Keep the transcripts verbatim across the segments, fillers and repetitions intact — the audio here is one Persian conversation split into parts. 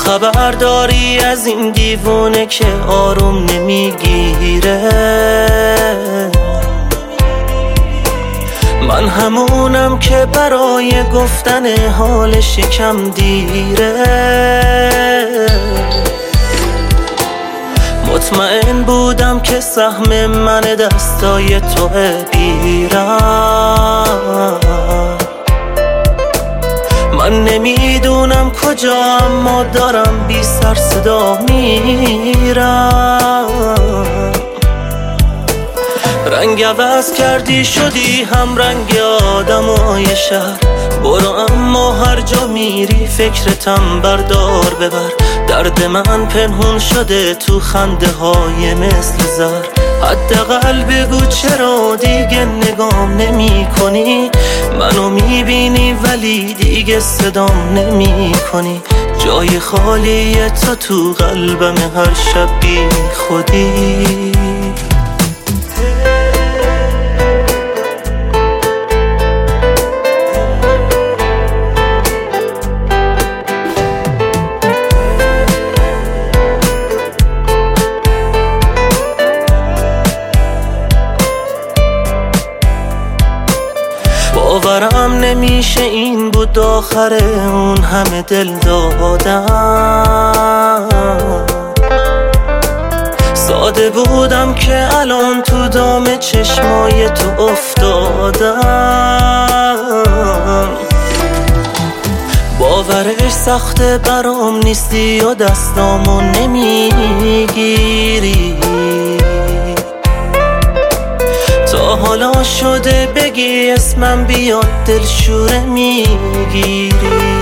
خبر داری از این دیوونه که آروم نمیگیره؟ من همونم که برای گفتن حالش یکم دیره. مطمئن بودم که سهم من دستای توه بیرم. من نمیدونم کجا اما دارم بی سر صدا میرم. رنگ عوض کردی شدی هم رنگ آدمای شهر. برو اما هر جا میری فکرتم بردار ببر. درد من پنهون شده تو خنده های مثل زر. حداقل بگو چرا دیگه نگام نمی کنی؟ منو میبینی ولی دیگه صدام نمی کنی. جای خالی تو تو قلبم هر شب بی خودی. باورم نمیشه این بود آخر اون همه دل دادم. ساده بودم که الان تو دام چشمای تو افتادم. باورش سخته برام نیستی و دستامو نمیگیری. تا حالا شده بگی اسمم بیاد دلشوره میگیری.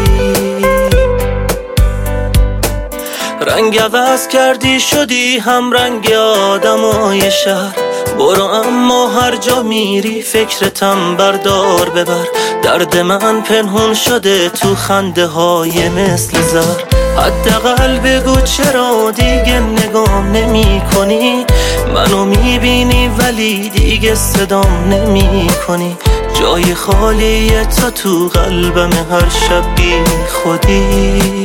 رنگ عوض کردی شدی هم رنگ آدمای شهر. برو اما هر جا میری فکرتم بردار ببر. درد من پنهون شده تو خنده های مثل زر. حداقل بگو چرا دیگه نگام نمی کنی؟ منو میبینی ولی دیگه صدام نمی کنی. جای خالی تو تو قلبم هر شب بی خودی.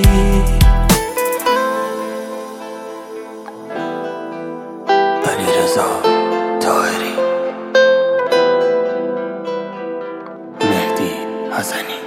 علیرضا طاهری، مهدی حسنی.